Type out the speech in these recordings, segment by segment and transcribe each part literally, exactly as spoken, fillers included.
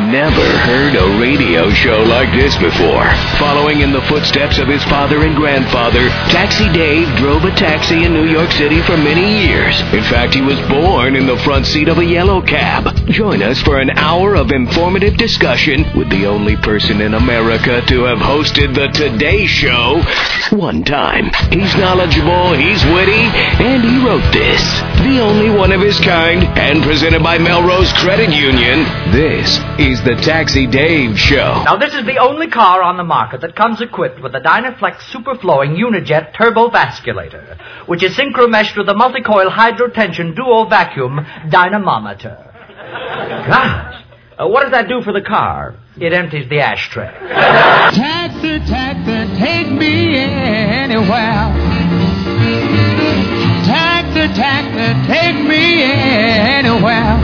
never heard a radio show like this before. Following in the footsteps of his father and grandfather, Taxi Dave drove a taxi in New York City for many years. In fact, he was born in the front seat of a yellow cab. Join us for an hour of informative discussion with the only person in America to have hosted the Today Show one time. He's knowledgeable, he's witty, and he wrote this. The only one of his kind, and presented by Melrose Credit Union, this is the Taxi Dave Show. Now, this is the only car on the market that comes equipped with the Dynaflex Superflowing Unijet Turbo Vasculator, which is synchro-meshed with the multi-coil hydrotension duo vacuum dynamometer. Gosh, uh, what does that do for the car? It empties the ashtray. Taxi, taxi, take me anywhere. Taxi, taxi, take me anywhere.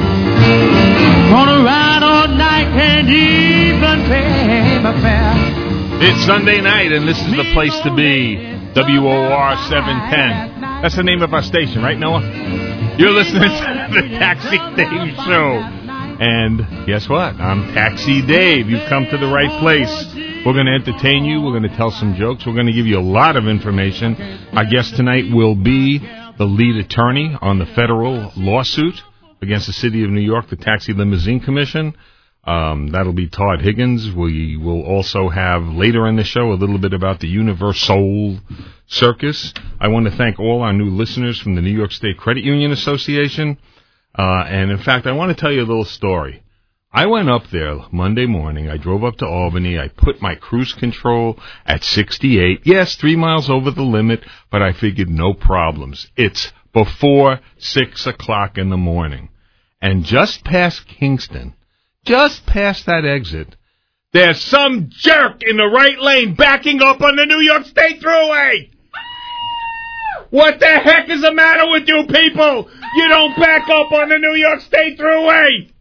Gonna ride all night and even pay my fare. It's Sunday night, and this is the place to be. W O R seven ten. That's the name of our station, right, Noah? You're listening to the Taxi Dave Show. And guess what? I'm Taxi Dave. You've come to the right place. We're going to entertain you. We're going to tell some jokes. We're going to give you a lot of information. Our guest tonight will be the lead attorney on the federal lawsuit against the City of New York, the Taxi Limousine Commission. Um, that'll be Todd Higgins. We will also have later in the show a little bit about the Universal Circus. I want to thank all our new listeners from the New York State Credit Union Association. Uh, and, in fact, I want to tell you a little story. I went up there Monday morning. I drove up to Albany. I put my cruise control at sixty-eight. Yes, three miles over the limit, but I figured no problems. It's before six o'clock in the morning. And just past Kingston, just past that exit, there's some jerk in the right lane backing up on the New York State Thruway. What the heck is the matter with you people? You don't back up on the New York State Thruway.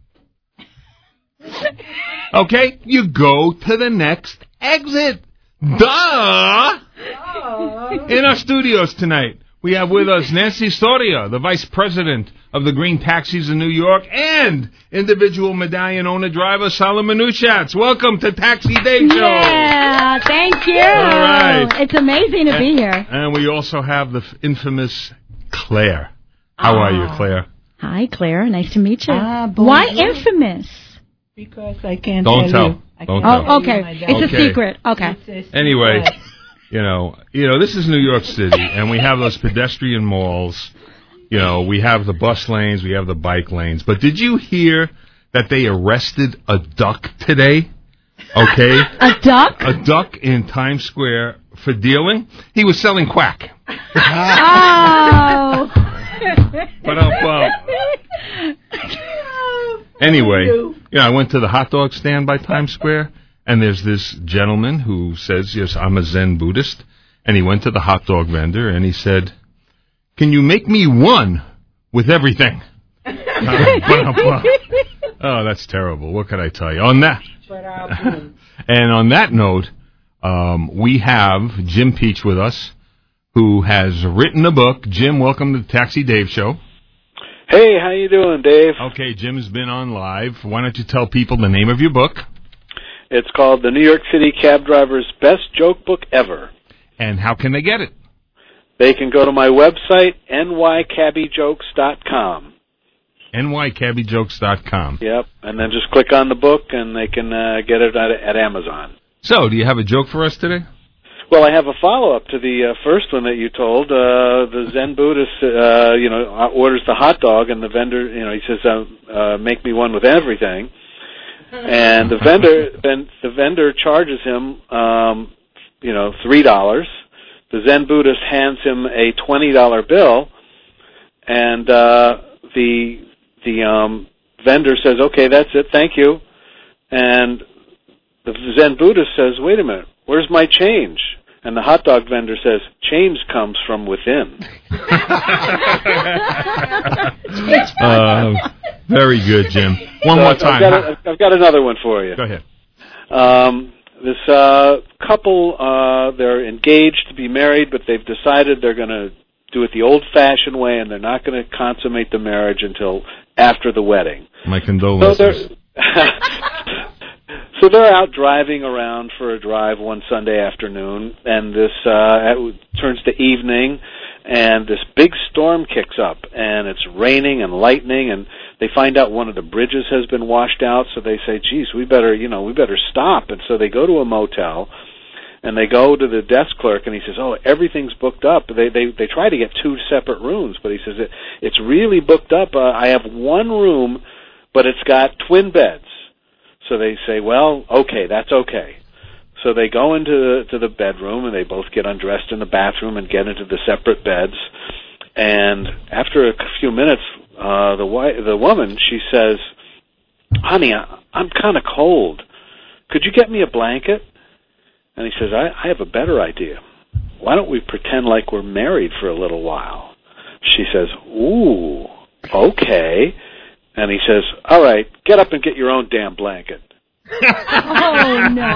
Okay, you go to the next exit. Duh! In our studios tonight, we have with us Nancy Storia, the Vice President of the Green Taxis in New York, and individual medallion owner-driver Solomon Ushatz. Welcome to Taxi Day Show. Yeah, thank you. All right. It's amazing to and, be here. And we also have the infamous Claire. How are you, Claire? Hi, Claire. Nice to meet you. Ah, Why infamous? Because I can't Don't tell. tell. You. I Don't can't tell. Oh, okay. you, It's Okay. a secret. Okay. It's a secret. Anyway, you know, you know, this is New York City, and we have those pedestrian malls. You know, we have the bus lanes, we have the bike lanes. But did you hear that they arrested a duck today? Okay, A duck? a duck in Times Square for dealing. He was selling quack. Oh. But uh, anyway, you know, I went to the hot dog stand by Times Square, and there's this gentleman who says, yes, I'm a Zen Buddhist, and he went to the hot dog vendor, and he said, can you make me one with everything? uh, oh, that's terrible. What could I tell you? On that, and on that note, um, we have Jim Peach with us, who has written a book. Jim, welcome to the Taxi Dave Show. Hey, how you doing, Dave? Okay, Jim's been on live. Why don't you tell people the name of your book? It's called The New York City Cab Driver's Best Joke Book Ever. And how can they get it? They can go to my website, N Y cabby jokes dot com. N Y cabby jokes dot com. Yep, and then just click on the book, and they can uh, get it at, at Amazon. So, do you have a joke for us today? Well, I have a follow-up to the uh, first one that you told. Uh, the Zen Buddhist, uh, you know, orders the hot dog, and the vendor, you know, he says, uh, uh, make me one with everything. And the vendor, then the vendor charges him, um, you know, three dollars. The Zen Buddhist hands him a twenty dollar bill, and uh, the the um, vendor says, "Okay, that's it, thank you." And the Zen Buddhist says, "Wait a minute, where's my change?" And the hot dog vendor says, "Change comes from within." uh, very good, Jim. One so more I've time. got, a, I've got another one for you. Go ahead. Um, this uh, couple, uh, they're engaged to be married, but they've decided they're going to do it the old-fashioned way, and they're not going to consummate the marriage until after the wedding. My condolences. So they're, So they're out driving around for a drive one Sunday afternoon, and this uh, it turns to evening, and this big storm kicks up, and it's raining and lightning, and they find out one of the bridges has been washed out, so they say, geez, we better, you know, we better stop. And so they go to a motel, and they go to the desk clerk, and he says, oh, everything's booked up. They they they try to get two separate rooms, but he says, it, it's really booked up. Uh, I have one room, but it's got twin beds. So they say, well, okay, that's okay. So they go into the, to the bedroom, and they both get undressed in the bathroom and get into the separate beds. And after a few minutes, uh, the wife, the woman, she says, honey, I, I'm kind of cold. Could you get me a blanket? And he says, I, I have a better idea. Why don't we pretend like we're married for a little while? She says, ooh, okay. And he says, all right, get up and get your own damn blanket. Oh, no.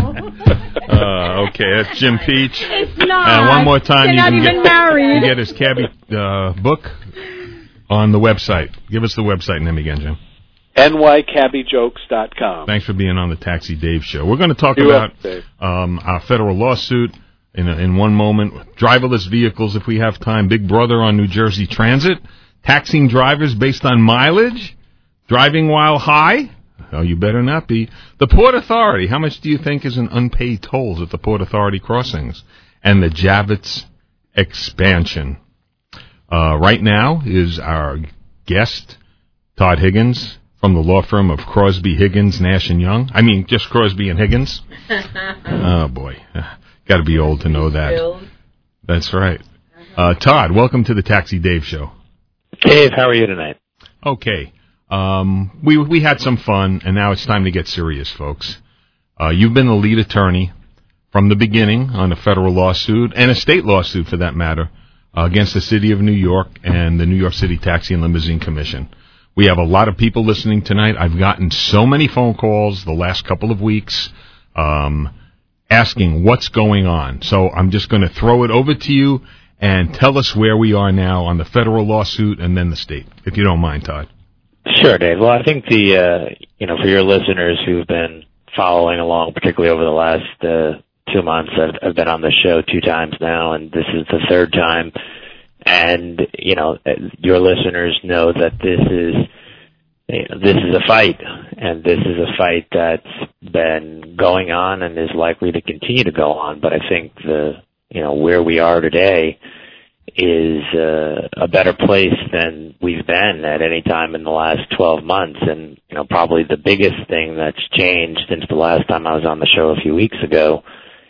Uh, okay, that's Jim Peach. It's not. And one more time, They're you not can even get, married. you get his cabbie uh, book on the website. Give us the website name again, Jim. N Y cabbie jokes dot com. Thanks for being on the Taxi Dave Show. We're going to talk You're about welcome, um, our federal lawsuit in a, in one moment. Driverless vehicles, if we have time. Big Brother on New Jersey Transit. Taxing drivers based on mileage. Driving while high. Oh, you better not be. The Port Authority. How much do you think is in unpaid tolls at the Port Authority crossings? And the Javits expansion. Uh, right now is our guest, Todd Higgins, from the law firm of Crosby, Higgins, Nash and Young. I mean, just Crosby and Higgins. Oh, boy. Got to be old to know that. That's right. Uh, Todd, welcome to the Taxi Dave Show. Dave, how are you tonight? Okay. Um, we we had some fun, and now it's time to get serious, folks. Uh, you've been the lead attorney from the beginning on a federal lawsuit, and a state lawsuit for that matter, uh, against the City of New York and the New York City Taxi and Limousine Commission. We have a lot of people listening tonight. I've gotten so many phone calls the last couple of weeks um, asking what's going on. So I'm just going to throw it over to you and tell us where we are now on the federal lawsuit and then the state, if you don't mind, Todd. Sure, Dave. Well, I think the, uh, you know, for your listeners who've been following along, particularly over the last uh, two months, I've, I've been on the show two times now, and this is the third time. And, you know, your listeners know that this is, you know, this is a fight, and this is a fight that's been going on and is likely to continue to go on. But I think the, you know, where we are today is uh, a better place than we've been at any time in the last twelve months. And, you know, probably the biggest thing that's changed since the last time I was on the show a few weeks ago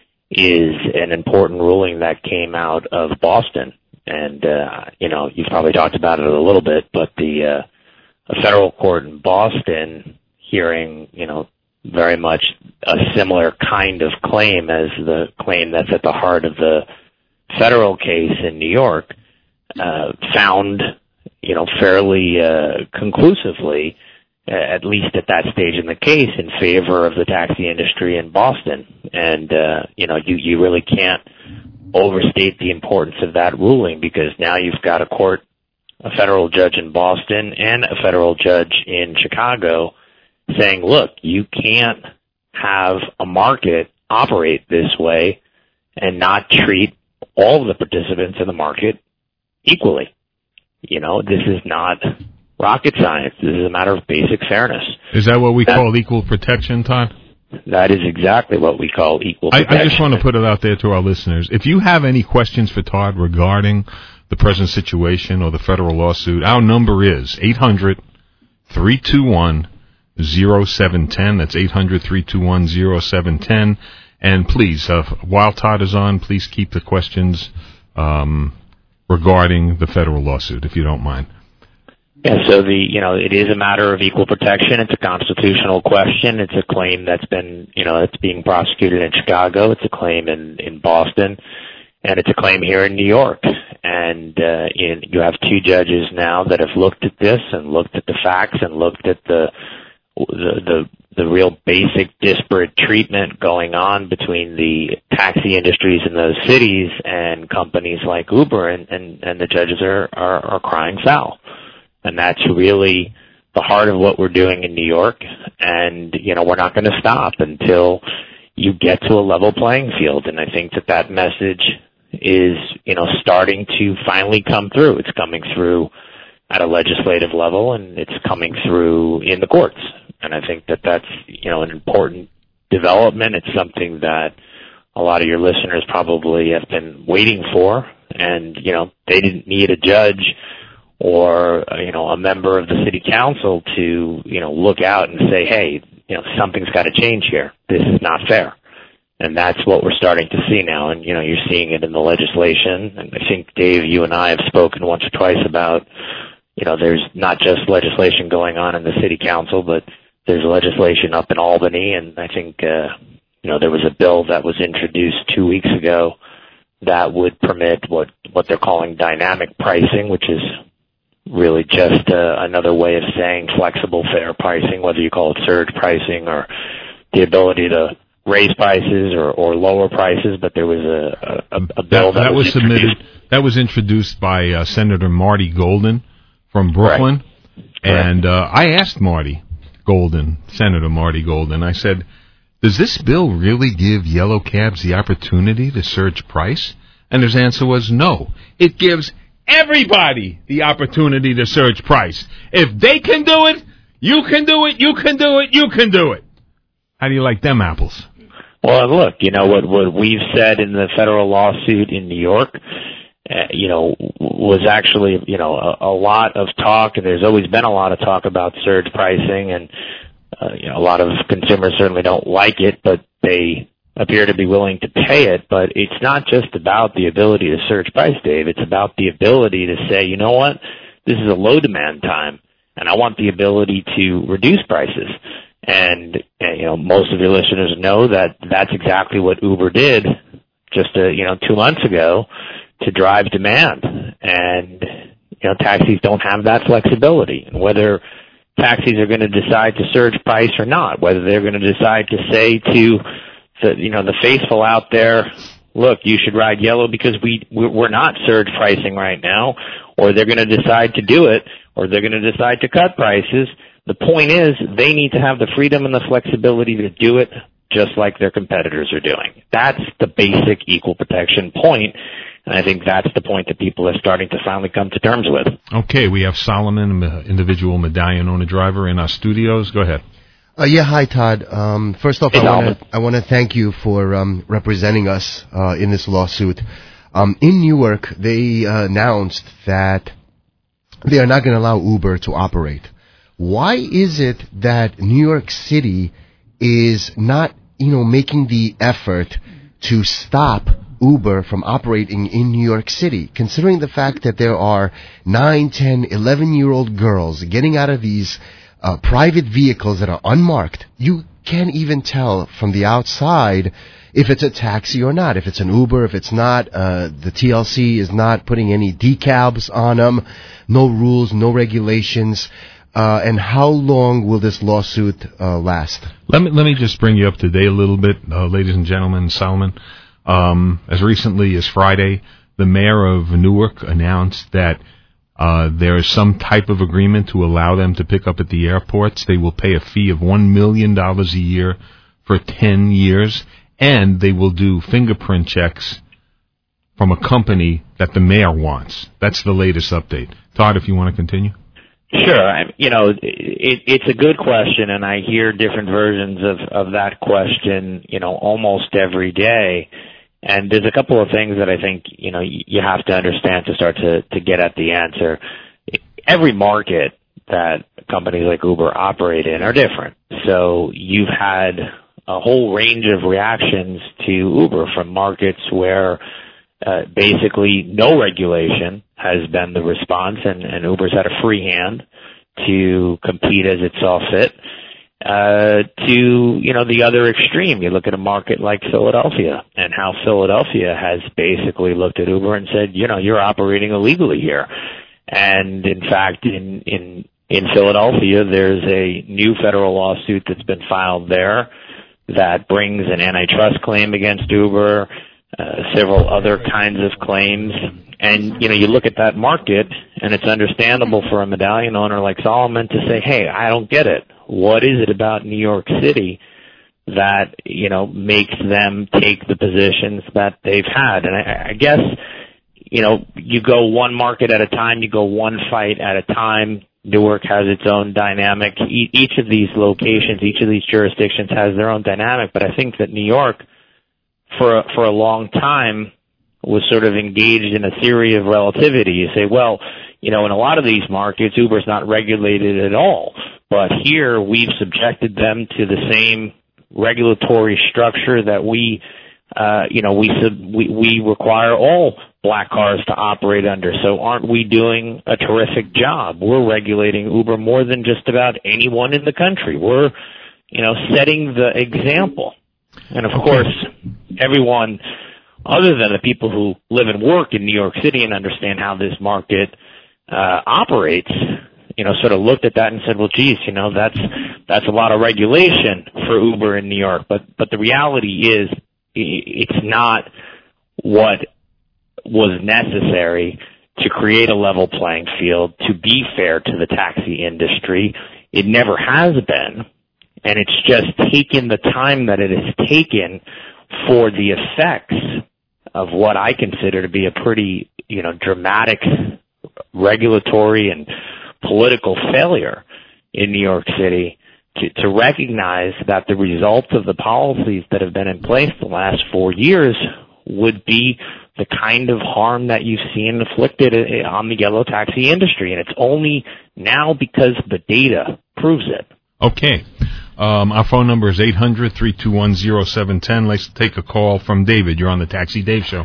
is an important ruling that came out of Boston. And, uh, you know, you've probably talked about it a little bit, but the uh, a federal court in Boston hearing, you know, very much a similar kind of claim as the claim that's at the heart of the federal case in New York, uh, found, you know, fairly uh, conclusively, uh, at least at that stage in the case, in favor of the taxi industry in Boston. And, uh, you know, you, you really can't overstate the importance of that ruling, because now you've got a court, a federal judge in Boston and a federal judge in Chicago saying, look, you can't have a market operate this way and not treat all of the participants in the market equally. You know, this is not rocket science. This is a matter of basic fairness. Is that what we that, call equal protection, Todd? That is exactly what we call equal protection. I, I just want to put it out there to our listeners. If you have any questions for Todd regarding the present situation or the federal lawsuit, our number is eight hundred, three two one, zero seven one zero. That's eight hundred, three two one, zero seven one zero. And please, uh, while Todd is on, please keep the questions um, regarding the federal lawsuit, if you don't mind. Yeah, so the, you know, it is a matter of equal protection. It's a constitutional question. It's a claim that's been, you know, it's being prosecuted in Chicago. It's a claim in, in Boston. And it's a claim here in New York. And uh, in, you have two judges now that have looked at this and looked at the facts and looked at the the the, the real basic disparate treatment going on between the taxi industries in those cities and companies like Uber, and, and, and the judges are, are, are crying foul. And that's really the heart of what we're doing in New York, and, you know, we're not going to stop until you get to a level playing field. And I think that that message is, you know, starting to finally come through. It's coming through at a legislative level, and it's coming through in the courts. And I think that that's, you know, an important development. It's something that a lot of your listeners probably have been waiting for. And, you know, they didn't need a judge or, you know, a member of the city council to, you know, look out and say, hey, you know, something's got to change here. This is not fair. And that's what we're starting to see now. And, you know, you're seeing it in the legislation. And I think, Dave, you and I have spoken once or twice about, you know, there's not just legislation going on in the city council, but there's legislation up in Albany. And I think, uh, you know, there was a bill that was introduced two weeks ago that would permit what, what they're calling dynamic pricing, which is really just uh, another way of saying flexible, fair pricing, whether you call it surge pricing or the ability to raise prices or, or lower prices. But there was a, a, a bill that, that, that was, was submitted. That was introduced by uh, Senator Marty Golden from Brooklyn. Right. And uh, I asked Marty Golden, Senator Marty Golden, I said, does this bill really give yellow cabs the opportunity to surge price? And his answer was no. It gives everybody the opportunity to surge price. If they can do it, you can do it, you can do it, you can do it. How do you like them apples? Well, look, you know, what, what we've said in the federal lawsuit in New York, uh, you know, was actually, you know, a, a lot of talk, and there's always been a lot of talk about surge pricing, and, uh, you know, a lot of consumers certainly don't like it, but they appear to be willing to pay it. But it's not just about the ability to surge price, Dave. It's about the ability to say, you know what, this is a low demand time, and I want the ability to reduce prices. And, and you know, most of your listeners know that that's exactly what Uber did just, uh, you know, two months ago to drive demand. And, you know, taxis don't have that flexibility. And whether taxis are going to decide to surge price or not, whether they're going to decide to say to the, you know, the faithful out there, look, you should ride yellow because we, we're not surge pricing right now, or they're going to decide to do it, or they're going to decide to cut prices. The point is they need to have the freedom and the flexibility to do it just like their competitors are doing. That's the basic equal protection point, and I think that's the point that people are starting to finally come to terms with. Okay, we have Solomon, individual medallion owner-driver, in our studios. Go ahead. Uh, yeah, hi, Todd. Um, first off, hey, I want to I want to thank you for um, representing us uh, in this lawsuit. Um, in Newark, they uh, announced that they are not going to allow Uber to operate. Why is it that New York City is not, you know, making the effort to stop Uber from operating in New York City, considering the fact that there are nine, ten, eleven-year-old girls getting out of these Uh, private vehicles that are unmarked? You can't even tell from the outside if it's a taxi or not, if it's an Uber, if it's not. Uh, the T L C is not putting any decals on them, no rules, no regulations. Uh, and how long will this lawsuit uh, last? Let me let me just bring you up to date a little bit, uh, ladies and gentlemen. Solomon, um, as recently as Friday, the mayor of Newark announced that Uh, there is some type of agreement to allow them to pick up at the airports. They will pay a fee of one million dollars a year for ten years, and they will do fingerprint checks from a company that the mayor wants. That's the latest update. Todd, if you want to continue. Sure. I, you know, it, it's a good question, and I hear different versions of, of that question, you know, almost every day. And there's a couple of things that I think, you know, you have to understand to start to, to get at the answer. Every market that companies like Uber operate in are different. So you've had a whole range of reactions to Uber from markets where uh, basically no regulation has been the response, and, and Uber's had a free hand to compete as it saw fit. Uh, to, you know, the other extreme. You look at a market like Philadelphia and how Philadelphia has basically looked at Uber and said, you know, you're operating illegally here. And in fact, in, in, in Philadelphia, there's a new federal lawsuit that's been filed there that brings an antitrust claim against Uber. uh, several other kinds of claims. And, you know, you look at that market, and it's understandable for a medallion owner like Solomon to say, hey, I don't get it. What is it about New York City that, you know, makes them take the positions that they've had? And I, I guess, you know, you go one market at a time, you go one fight at a time. Newark has its own dynamic. E- each of these locations, each of these jurisdictions has their own dynamic, but I think that New York, for a, for a long time, was sort of engaged in a theory of relativity. You say, well, you know, in a lot of these markets, Uber's not regulated at all. But here, we've subjected them to the same regulatory structure that we, uh, you know, we, sub- we, we require all black cars to operate under. So aren't we doing a terrific job? We're regulating Uber more than just about anyone in the country. We're, you know, setting the example. And of course, everyone other than the people who live and work in New York City and understand how this market uh, operates, you know, sort of looked at that and said, well, geez, you know, that's that's a lot of regulation for Uber in New York. But but the reality is it's not what was necessary to create a level playing field, to be fair to the taxi industry. It never has been, and it's just taken the time that it has taken for the effects of what I consider to be a pretty, you know, dramatic regulatory and political failure in New York City to, to recognize that the results of the policies that have been in place the last four years would be the kind of harm that you've seen inflicted on the yellow taxi industry. And it's only now because the data proves it. Okay. Um, our phone number is eight hundred, three two one, oh seven one oh. Let's take a call from David. You're on the Taxi Dave Show.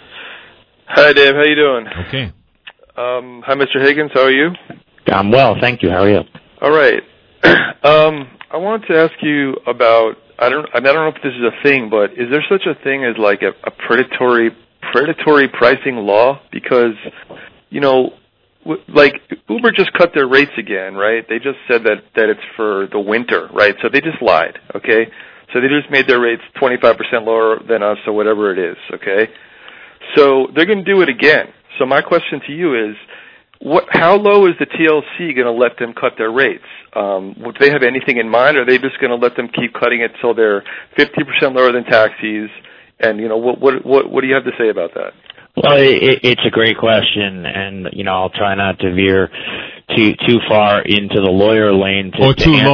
Hi, Dave. How you doing? Okay. Um, hi, Mister Higgins. How are you? I'm well, thank you. How are you? All right. um, I wanted to ask you about, I don't I don't know if this is a thing, but is there such a thing as like a, a predatory predatory pricing law? Because, you know, like Uber just cut their rates again, right? They just said that, that it's for the winter, right? So they just lied, okay? So they just made their rates twenty-five percent lower than us or whatever it is, okay? So they're going to do it again. So my question to you is, what? How low is the T L C going to let them cut their rates? Um, do they have anything in mind, or are they just going to let them keep cutting it till they're fifty percent lower than taxis? And, you know, what, what, what, what do you have to say about that? Well, it, it's a great question, and, you know, I'll try not to veer too too far into the lawyer lane. To, or to too answer.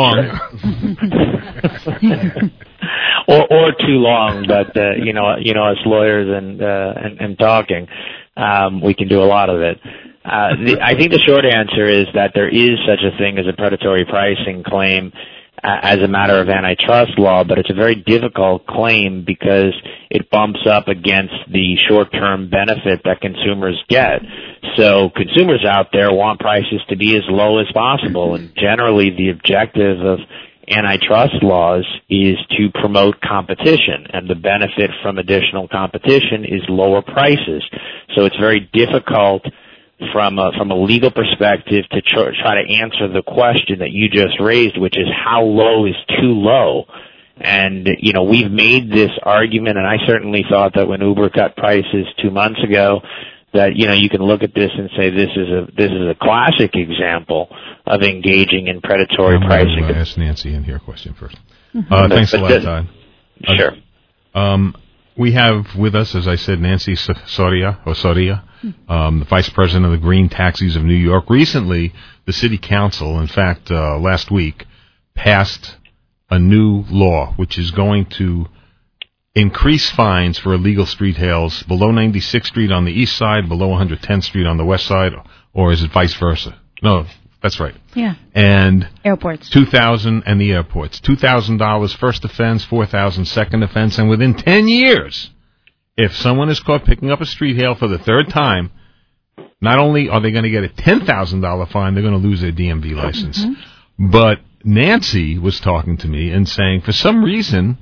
long. or or too long, but, uh, you know, you know, us lawyers and, uh, and, and talking, um, we can do a lot of it. Uh, the, I think the short answer is that there is such a thing as a predatory pricing claim uh, as a matter of antitrust law, but it's a very difficult claim because it bumps up against the short-term benefit that consumers get. So consumers out there want prices to be as low as possible, and generally the objective of antitrust laws is to promote competition, and the benefit from additional competition is lower prices. So it's very difficult from a, from a legal perspective to tr- try to answer the question that you just raised, which is how low is too low. And, you know, we've made this argument, and I certainly thought that when Uber cut prices two months ago, that, you know, you can look at this and say this is a this is a classic example of engaging in predatory I'm pricing. going to ask Nancy in here a question first. Mm-hmm. Uh, thanks a lot, Todd. Sure. Uh, um, we have with us, as I said, Nancy Soria, or Soria, um, the Vice President of the Green Taxis of New York. Recently, the City Council, in fact, uh, last week, passed a new law which is going to increase fines for illegal street hails below ninety-sixth Street on the east side, below one hundred tenth Street on the west side, or is it vice versa? No, that's right. Yeah. And airports. two thousand dollars and the airports. two thousand dollars first offense, four thousand dollars second offense, and within ten years, if someone is caught picking up a street hail for the third time, not only are they going to get a ten thousand dollars fine, they're going to lose their D M V license. Mm-hmm. But Nancy was talking to me and saying, for some reason,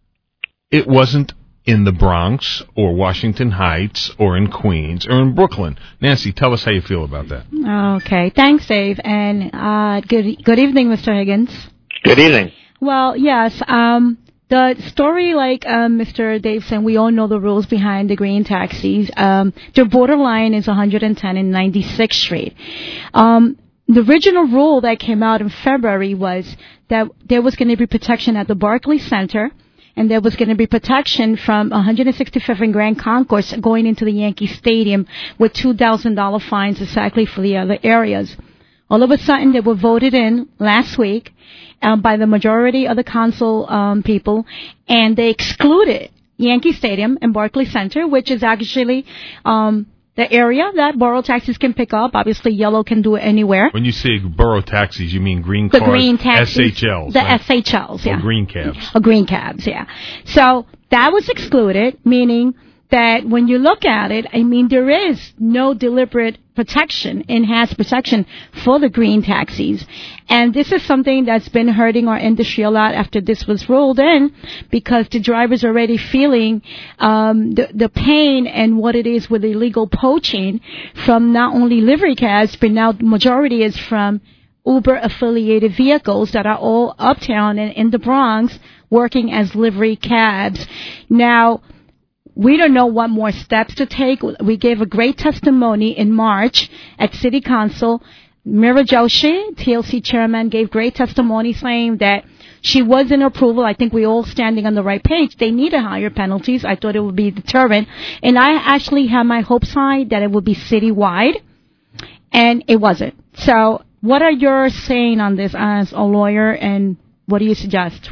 it wasn't in the Bronx or Washington Heights or in Queens or in Brooklyn. Nancy, tell us how you feel about that. Okay. Thanks, Dave. And uh, good good evening, Mister Higgins. Good evening. Well, yes. Um, The story, like um, Mister Dave said, we all know the rules behind the green taxis. Um, their borderline is one hundred ten and ninety-sixth Street. Um, the original rule that came out in February was that there was going to be protection at the Barclays Center, and there was going to be protection from one hundred sixty-fifth and Grand Concourse going into the Yankee Stadium with two thousand dollars fines exactly for the other areas. All of a sudden, they were voted in last week um, by the majority of the council um, people, and they excluded Yankee Stadium and Barclays Center, which is actually um, the area that borough taxis can pick up. Obviously, yellow can do it anywhere. When you say borough taxis, you mean green the cars? Green taxis. S H Ls. The right? S H Ls, yeah. Or green cabs. Or green cabs, yeah. So that was excluded, meaning that when you look at it, I mean, there is no deliberate protection, enhanced protection for the green taxis. And this is something that's been hurting our industry a lot after this was rolled in, because the drivers are already feeling um, the, the pain and what it is with illegal poaching from not only livery cabs, but now the majority is from Uber-affiliated vehicles that are all uptown and in the Bronx working as livery cabs. Now, we don't know what more steps to take. We gave a great testimony in March at City Council. Mira Joshi, T L C chairman, gave great testimony saying that she was in approval. I think we're all standing on the right page. They needed higher penalties. I thought it would be deterrent. And I actually had my hopes high that it would be citywide, and it wasn't. So what are your saying on this as a lawyer, and what do you suggest?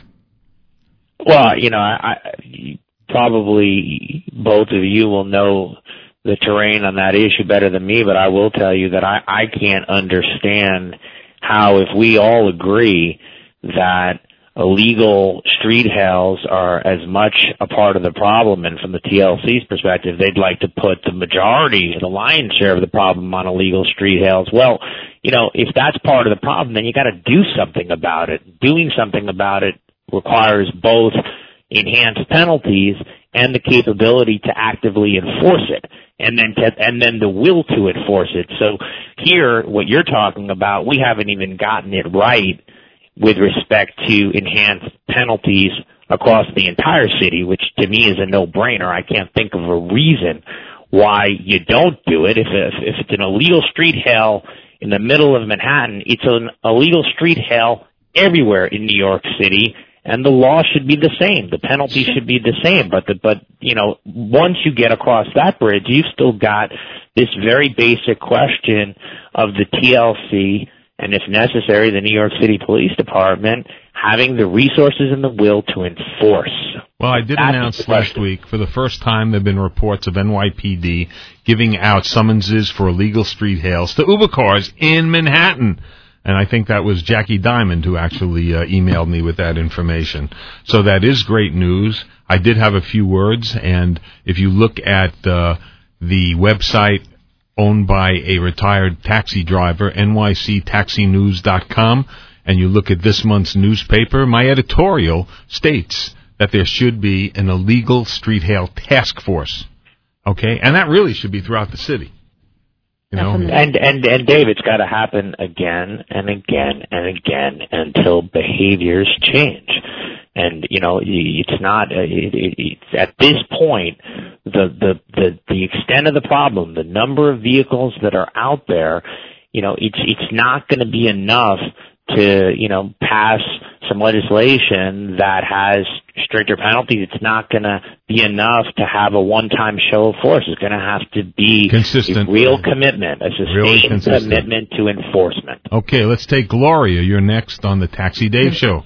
Well, you know, I... I probably both of you will know the terrain on that issue better than me, but I will tell you that I, I can't understand how, if we all agree that illegal street hails are as much a part of the problem, and from the T L C's perspective, they'd like to put the majority, the lion's share of the problem on illegal street hails. Well, you know, if that's part of the problem, then you got to do something about it. Doing something about it requires both enhanced penalties and the capability to actively enforce it, and then to, and then the will to enforce it. So here, what you're talking about, we haven't even gotten it right with respect to enhanced penalties across the entire city, which to me is a no-brainer. I can't think of a reason why you don't do it. If, if, if it's an illegal street hail in the middle of Manhattan, it's an illegal street hail everywhere in New York City, and the law should be the same. The penalty should be the same. But, the, but you know, once you get across that bridge, you've still got this very basic question of the T L C and, if necessary, the New York City Police Department having the resources and the will to enforce. Well, I did That's announce last week, for the first time, there have been reports of N Y P D giving out summonses for illegal street hails to Uber cars in Manhattan. And I think that was Jackie Diamond who actually uh, emailed me with that information. So that is great news. I did have a few words, and if you look at uh, the website owned by a retired taxi driver, N Y C taxi news dot com, and you look at this month's newspaper, my editorial states that there should be an illegal street hail task force. Okay? And that really should be throughout the city. You know? And, and, and Dave, it's got to happen again and again and again until behaviors change. And, you know, it's not, it, it, it's at this point, the, the, the, the extent of the problem, the number of vehicles that are out there, you know, it's, it's not going to be enough to, you know, pass some legislation that has stricter penalties. It's not going to be enough to have a one-time show of force. It's going to have to be consistent, a real commitment, a sustained really commitment to enforcement. Okay, let's take Gloria. You're next on the Taxi Dave Show.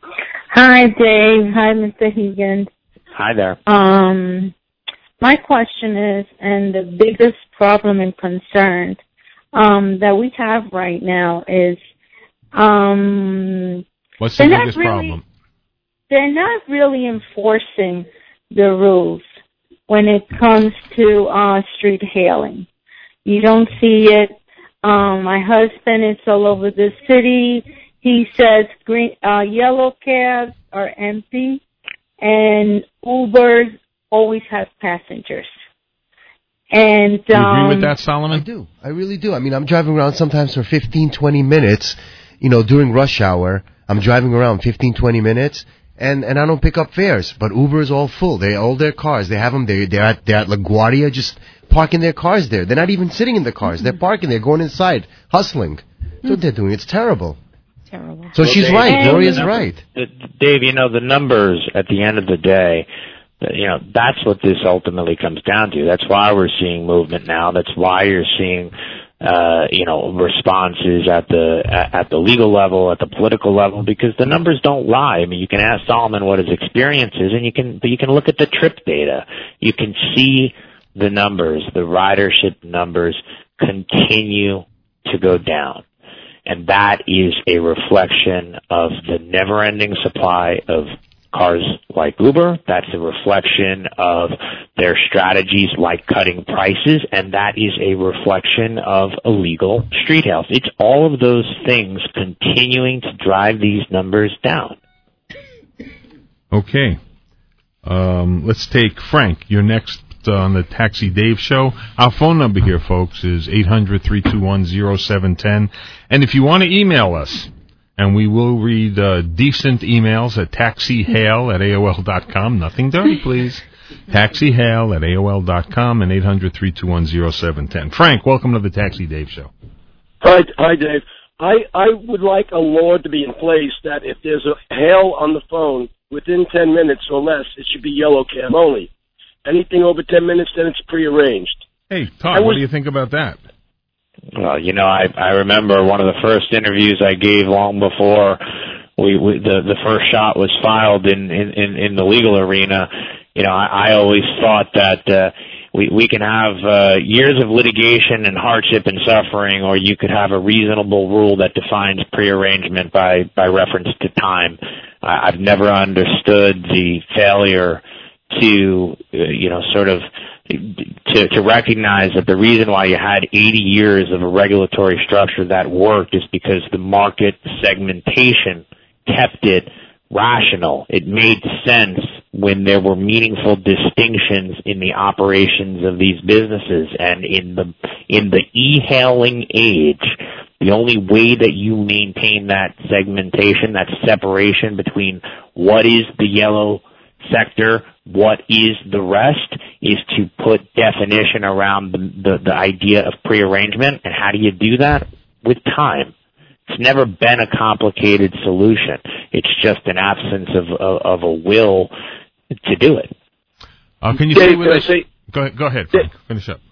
Hi, Dave. Hi, Mister Higgins. Hi there. Um, my question is, and the biggest problem and concern um, that we have right now is, um, what's the biggest really, problem? They're not really enforcing the rules when it comes to uh, street hailing. You don't see it. Um, my husband is all over the city. He says green, uh, yellow cabs are empty, and Ubers always have passengers. And Do you um, agree with that, Solomon? I do. I really do. I mean, I'm driving around sometimes for fifteen, twenty minutes, you know, during rush hour. I'm driving around fifteen, twenty minutes, and, and I don't pick up fares. But Uber is all full. They all their cars. They have them. They they're at they're at LaGuardia, just parking their cars there. They're not even sitting in the cars. They're parking. They're going inside, hustling. That's what they're doing. It's terrible. Terrible. So Well, she's Dave, right. you know, Gloria's the number- right. the- Dave, you know, the numbers at the end of the day, you know, that's what this ultimately comes down to. That's why we're seeing movement now. That's why you're seeing, uh, you know, responses at the at the legal level, at the political level, because the numbers don't lie. I mean, you can ask Solomon what his experience is, and you can but you can look at the trip data. You can see the numbers, the ridership numbers continue to go down. And that is a reflection of the never-ending supply of cars like Uber. That's a reflection of their strategies like cutting prices, and that is a reflection of illegal street hails. It's all of those things continuing to drive these numbers down. Okay. Um, let's take Frank. You're next uh, on the Taxi Dave Show. Our phone number here, folks, is eight hundred, three two one, oh seven one zero. And if you want to email us, and we will read uh, decent emails at taxihail at A O L dot com. Nothing dirty, please. taxihail at A O L dot com and eight hundred, three two one, oh seven one zero. Frank, welcome to the Taxi Dave Show. Hi, hi, Dave. I, I would like a law to be in place that if there's a hail on the phone within ten minutes or less, it should be yellow cab only. Anything over ten minutes, then it's prearranged. Hey, Todd, was, what do you think about that? Well, you know, I, I remember one of the first interviews I gave long before we, we the, the first shot was filed in, in, in, in the legal arena. You know, I, I always thought that uh, we, we can have uh, years of litigation and hardship and suffering, or you could have a reasonable rule that defines prearrangement by, by reference to time. I, I've never understood the failure to, uh, you know, sort of to, to recognize that the reason why you had eighty years of a regulatory structure that worked is because the market segmentation kept it rational. It made sense when there were meaningful distinctions in the operations of these businesses. And in the in the e-hailing age, the only way that you maintain that segmentation, that separation between what is the yellow sector, what is the rest, is to put definition around the, the, the idea of prearrangement. And how do you do that? With time. It's never been a complicated solution. It's just an absence of of, of a will to do it. Uh, can you Dave, stay with can I us? say- Go ahead, go ahead, Frank. Finish up.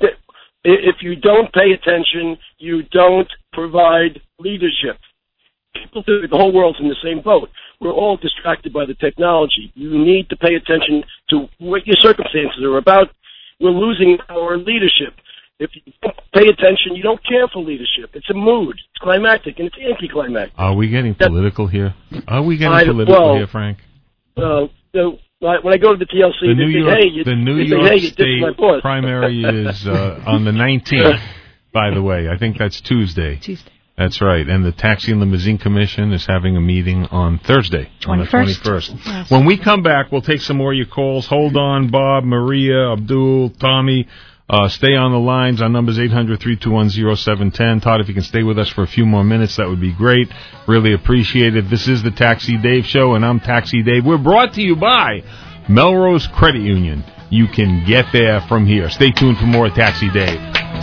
If you don't pay attention, you don't provide leadership. People do, the whole world's in the same boat. We're all distracted by the technology. You need to pay attention to what your circumstances are about. We're losing our leadership. If you don't pay attention, you don't care for leadership. It's a mood. It's climactic, and it's anticlimactic. Are we getting political here? Are we getting I- political well, here, Frank? Uh, so when I go to the T L C, The they New say, York, hey, you, the New they say, York hey, you did my State boss. primary is uh, on the nineteenth, by the way. I think that's Tuesday. Tuesday. That's right. And the Taxi and Limousine Commission is having a meeting on Thursday, on the twenty-first. twenty-first. Yes. When we come back, we'll take some more of your calls. Hold on, Bob, Maria, Abdul, Tommy. Uh, stay on the lines. Our number's eight hundred, three two one, oh seven one zero. Todd, if you can stay with us for a few more minutes, that would be great. Really appreciate it. This is the Taxi Dave Show, and I'm Taxi Dave. We're brought to you by Melrose Credit Union. You can get there from here. Stay tuned for more Taxi Dave.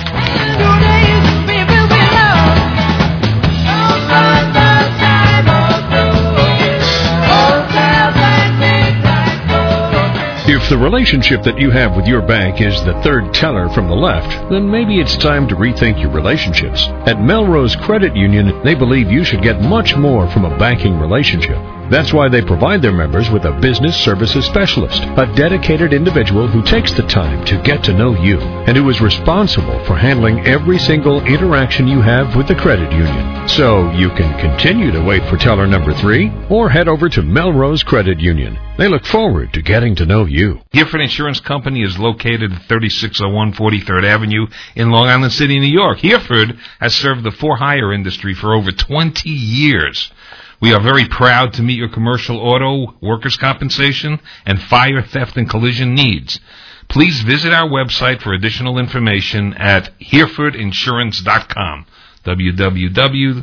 If the relationship that you have with your bank is the third teller from the left, then maybe it's time to rethink your relationships. At Melrose Credit Union, they believe you should get much more from a banking relationship. That's why they provide their members with a business services specialist, a dedicated individual who takes the time to get to know you and who is responsible for handling every single interaction you have with the credit union. So you can continue to wait for teller number three or head over to Melrose Credit Union. They look forward to getting to know you. Hereford Insurance Company is located at thirty-six oh one forty-third Avenue in Long Island City, New York. Hereford has served the for-hire industry for over twenty years. We are very proud to meet your commercial auto, workers' compensation, and fire, theft, and collision needs. Please visit our website for additional information at hereford insurance dot com, w w w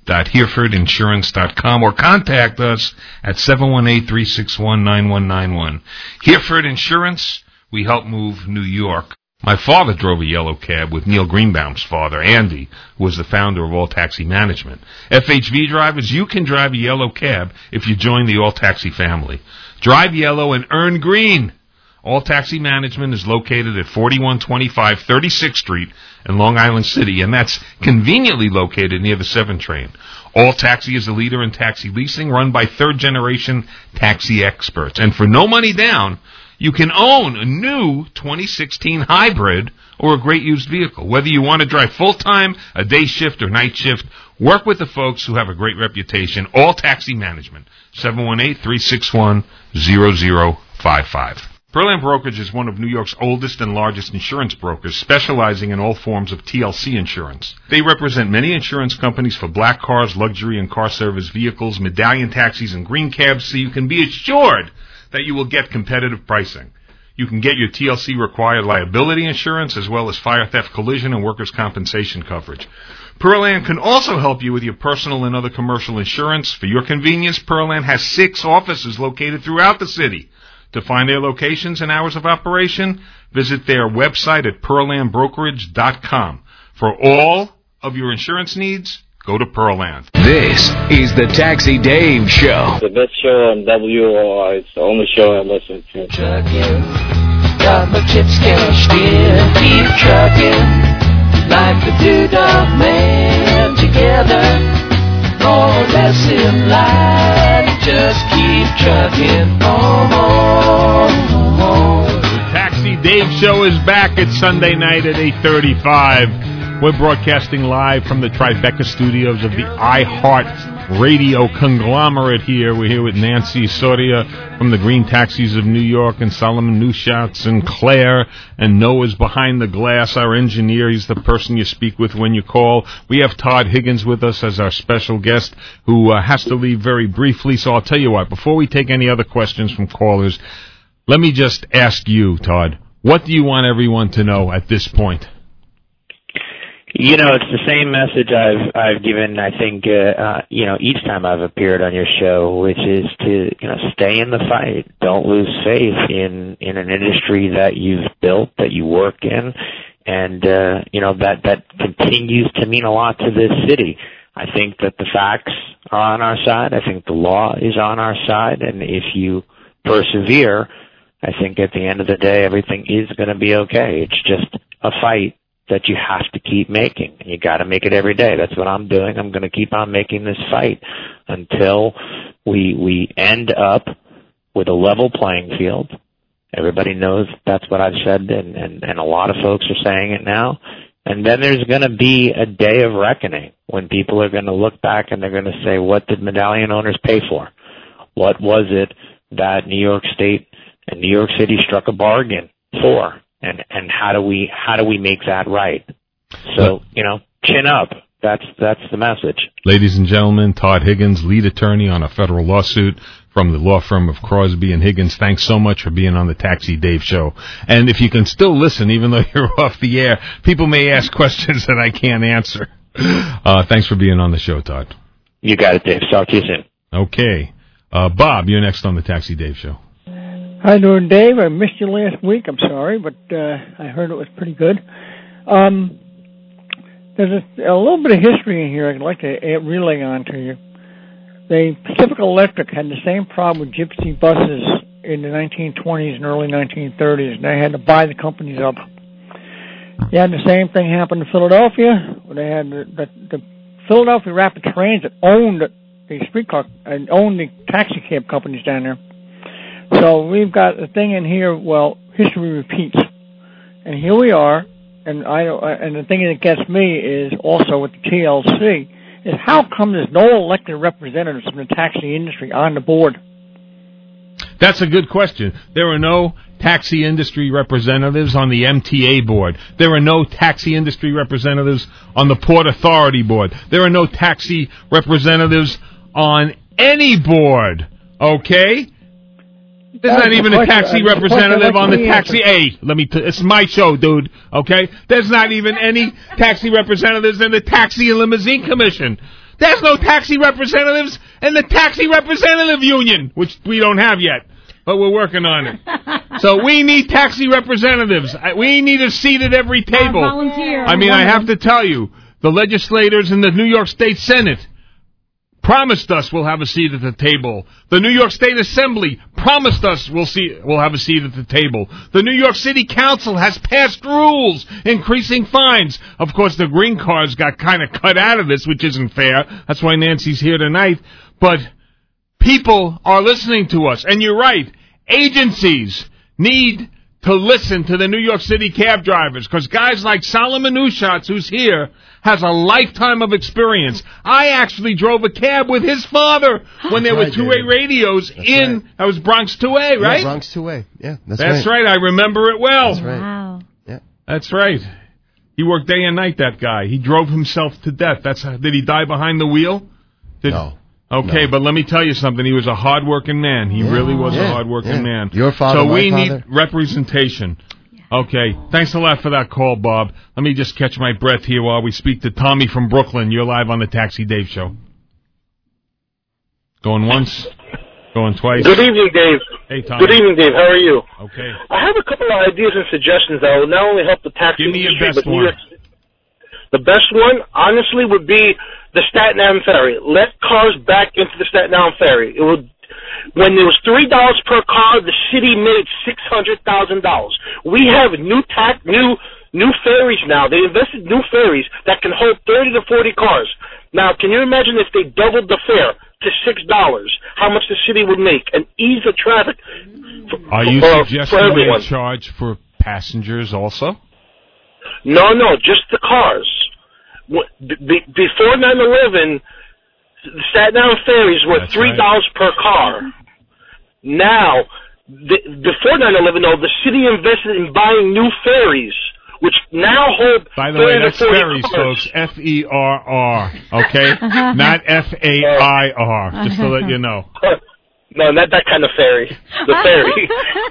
dot hereford insurance dot com or contact us at seven one eight, three six one, nine one nine one. Hereford Insurance, we help move New York. My father drove a yellow cab with Neil Greenbaum's father, Andy, who was the founder of All Taxi Management. F H V drivers, you can drive a yellow cab if you join the All Taxi family. Drive yellow and earn green. All Taxi Management is located at forty-one twenty-five thirty-sixth Street in Long Island City, and that's conveniently located near the seven train. All Taxi is a leader in taxi leasing, run by third-generation taxi experts. And for no money down, you can own a new twenty sixteen hybrid or a great used vehicle. Whether you want to drive full-time, a day shift, or night shift, work with the folks who have a great reputation. All Taxi Management, seven one eight, three six one, zero zero five five. Pearland Brokerage is one of New York's oldest and largest insurance brokers, specializing in all forms of T L C insurance. They represent many insurance companies for black cars, luxury and car service vehicles, medallion taxis, and green cabs, so you can be assured that you will get competitive pricing. You can get your T L C required liability insurance as well as fire, theft, collision, and workers' compensation coverage. Pearland can also help you with your personal and other commercial insurance. For your convenience, Pearland has six offices located throughout the city. To find their locations and hours of operation, visit their website at pearland brokerage dot com. For all of your insurance needs, go to Pearland. This is the Taxi Dave Show. The best show on W O R. It's the only show I listen to. Trucking, got my chips cashed in. Keep trucking, like the two-dog man together. More or less in line, just keep trucking on, on, on. The Taxi Dave Show is back. It's Sunday night at eight thirty-five. We're broadcasting live from the Tribeca studios of the iHeart Radio conglomerate here. We're here with Nancy Soria from the Green Taxis of New York, and Solomon Newshots and Claire, and Noah's behind the glass, our engineer. He's the person you speak with when you call. We have Todd Higgins with us as our special guest, who uh, has to leave very briefly. So I'll tell you what, before we take any other questions from callers, let me just ask you, Todd, what do you want everyone to know at this point? You know, it's the same message I've I've given, I think, uh, uh, you know, each time I've appeared on your show, which is to, you know, stay in the fight. Don't lose faith in, in an industry that you've built, that you work in, and, uh, you know, that, that continues to mean a lot to this city. I think that the facts are on our side. I think the law is on our side, and if you persevere, I think at the end of the day, everything is going to be okay. It's just a fight that you have to keep making. You got to make it every day. That's what I'm doing. I'm going to keep on making this fight until we we end up with a level playing field. Everybody knows that's what I've said, and, and, and a lot of folks are saying it now. And then there's going to be a day of reckoning when people are going to look back and they're going to say, what did medallion owners pay for? What was it that New York State and New York City struck a bargain for? And and how do we how do we make that right? So, you know, chin up. That's that's the message. Ladies and gentlemen, Todd Higgins, lead attorney on a federal lawsuit from the law firm of Crosby and Higgins. Thanks so much for being on the Taxi Dave Show. And if you can still listen, even though you're off the air, people may ask questions that I can't answer. Uh, thanks for being on the show, Todd. You got it, Dave. Talk to you soon. Okay. Uh, Bob, you're next on the Taxi Dave Show. Hi, doing, Dave. I missed you last week. I'm sorry, but uh, I heard it was pretty good. Um, there's a, a little bit of history in here I'd like to relay on to you. The Pacific Electric had the same problem with gypsy buses in the nineteen twenties and early nineteen thirties. They had to buy the companies up. You had the same thing happen in Philadelphia. They had the, the, the Philadelphia Rapid Transit owned the streetcar and owned the taxi cab companies down there. So we've got a thing in here, well, history repeats. And here we are, and I and the thing that gets me is also with the T L C, is how come there's no elected representatives from the taxi industry on the board? That's a good question. There are no taxi industry representatives on the M T A board. There are no taxi industry representatives on the Port Authority board. There are no taxi representatives on any board, okay? There's not even a taxi representative on the taxi. Hey, let me. T- it's my show, dude. Okay. There's not even any taxi representatives in the Taxi and Limousine Commission. There's no taxi representatives in the taxi representative union, which we don't have yet, but we're working on it. So we need taxi representatives. We need a seat at every table. Uh, volunteer. I mean, I have to tell you, the legislators in the New York State Senate promised us we'll have a seat at the table. The New York State Assembly promised us we'll see we'll have a seat at the table. The New York City Council has passed rules increasing fines. Of course, the green cars got kind of cut out of this, which isn't fair. That's why Nancy's here tonight. But people are listening to us, and you're right. Agencies need to listen to the New York City cab drivers, because guys like Solomon Ushatz, who's here, has a lifetime of experience. I actually drove a cab with his father when there were two A radios That's in, right. that was Bronx two A, right? Yeah, Bronx two A. Yeah, that's, That's right. right. I remember it well. That's right. Wow. Yeah. That's right. He worked day and night, that guy. He drove himself to death. That's how, did he die behind the wheel? Did, No. Okay, No. but let me tell you something. He was a hard-working man. He Yeah. really was Yeah. a hard-working Yeah. man. Your father, So my we father. need representation. Okay, thanks a lot for that call, Bob. Let me just catch my breath here while we speak to Tommy from Brooklyn. You're live on the Taxi Dave Show. Going once, going twice. Good evening, Dave. Hey, Tommy. Good evening, Dave. How are you? Okay. I have a couple of ideas and suggestions that will not only help the taxi Give me your industry, best but New one. York. The best one, honestly, would be the Staten Island Ferry. Let cars back into the Staten Island Ferry. It would. When there was three dollars per car, the city made six hundred thousand dollars. We have new tax, new new ferries now. They invested in new ferries that can hold thirty to forty cars. Now, can you imagine if they doubled the fare to six dollars? How much the city would make and ease the traffic? For, Are you for, suggesting for they everyone. charge for passengers also? No, no, just the cars. What- be- Before nine eleven, the Staten Island ferries were That's three dollars per car. Now, the, before nine eleven, though, the city invested in buying new ferries, which now hold By the way, thirty to that's forty ferries, cars. folks. F E R R, okay? Not F A I R, just to let you know. No, not that kind of ferry. The ferry.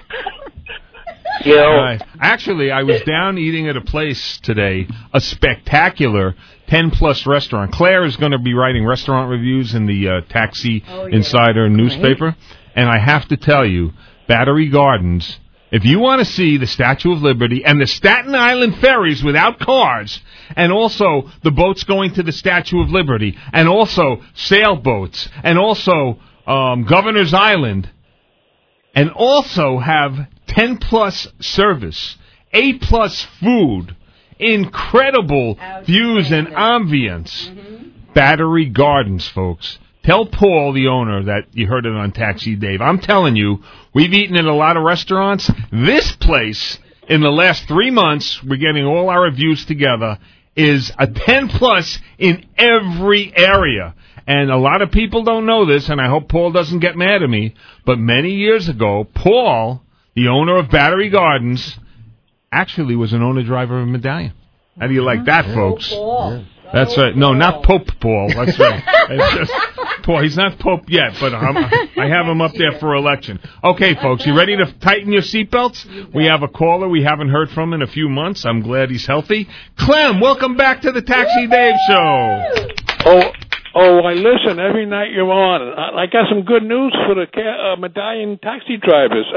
You know, Right. Actually, I was down eating at a place today, a spectacular ten-plus restaurant. Claire is going to be writing restaurant reviews in the uh, Taxi Insider newspaper. And I have to tell you, Battery Gardens, if you want to see the Statue of Liberty and the Staten Island ferries without cars, and also the boats going to the Statue of Liberty, and also sailboats, and also um, Governor's Island, and also have ten-plus service, A-plus food, incredible views and ambience. Battery Gardens, folks. Tell Paul, the owner, that you heard it on Taxi Dave. I'm telling you, we've eaten at a lot of restaurants. This place, in the last three months, we're getting all our reviews together, is a ten-plus in every area. And a lot of people don't know this, and I hope Paul doesn't get mad at me, but many years ago, Paul, the owner of Battery Gardens, actually was an owner-driver of Medallion. How do you like that, folks? That's right. No, not Pope Paul. That's right. It's just Paul. He's not Pope yet, but I'm, I have him up there for election. Okay, folks, you ready to tighten your seatbelts? We have a caller we haven't heard from in a few months. I'm glad he's healthy. Clem, welcome back to the Taxi Dave Show. Oh, oh, I listen every night you're on. I, I got some good news for the ca- uh, Medallion taxi drivers.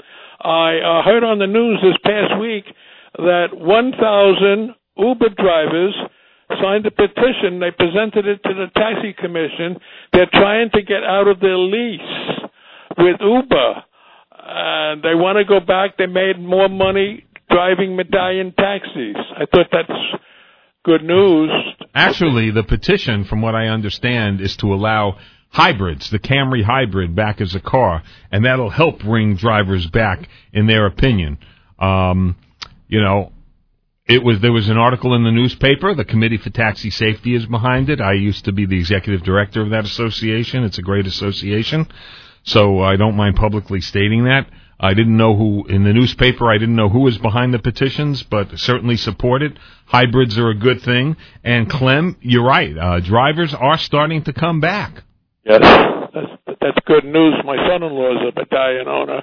I uh, heard on the news this past week that one thousand Uber drivers signed a petition. They presented it to the taxi commission. They're trying to get out of their lease with Uber. And they want to go back. They made more money driving Medallion taxis. I thought that's good news. Actually, the petition, from what I understand, is to allow hybrids, the Camry hybrid, back as a car, and that'll help bring drivers back, in their opinion. Um, you know, it was there was an article in the newspaper. The Committee for Taxi Safety is behind it. I used to be the executive director of that association. It's a great association, so I don't mind publicly stating that. I didn't know who, in the newspaper, I didn't know who was behind the petitions, but certainly support it. Hybrids are a good thing. And, Clem, you're right. Uh, drivers are starting to come back. Yes, that's, that's good news. My son-in-law is a Medallion owner.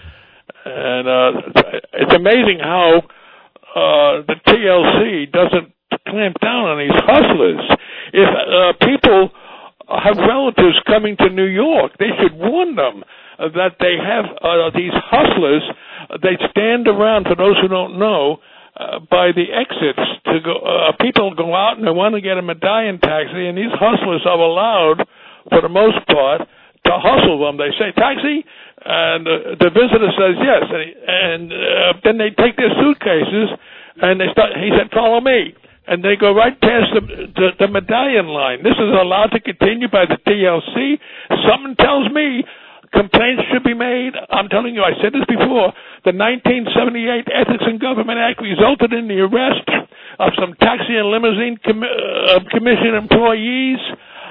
And uh, it's amazing how uh, the T L C doesn't clamp down on these hustlers. If uh, people have relatives coming to New York. They should warn them uh, that they have uh, these hustlers. Uh, they stand around, for those who don't know, uh, by the exits. To go, uh, people go out and they want to get a medallion taxi, and these hustlers are allowed, for the most part, to hustle them. They say, taxi? And uh, the visitor says yes. And, and uh, then they take their suitcases, and they start. He said, follow me. And they go right past the, the, the medallion line. This is allowed to continue by the T L C. Something tells me complaints should be made. I'm telling you, I said this before. The nineteen seventy-eight Ethics in Government Act resulted in the arrest of some taxi and limousine com- uh, commission employees.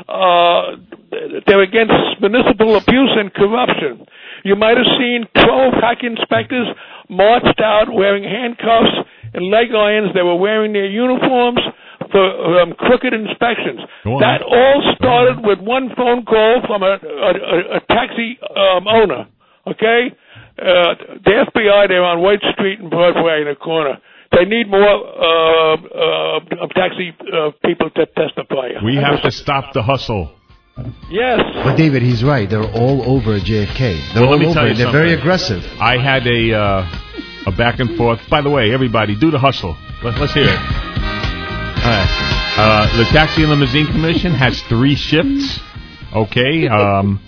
Uh, they're against municipal abuse and corruption. You might have seen twelve hack inspectors marched out wearing handcuffs and leg irons. They were wearing their uniforms for um, crooked inspections. That all started with one phone call from a, a, a, a taxi um, owner, okay? Uh, the F B I, they're on White Street and Broadway in the corner. They need more uh, uh, taxi uh, people to testify. We have to stop the hustle. Yes. But David, he's right. They're all over J F K. They're well, all let me over. tell you They're something. very aggressive. I had a uh, a back and forth. By the way, everybody, do the hustle. Let's, let's hear it. All right. Uh, the Taxi and Limousine Commission has three shifts. Okay. Um,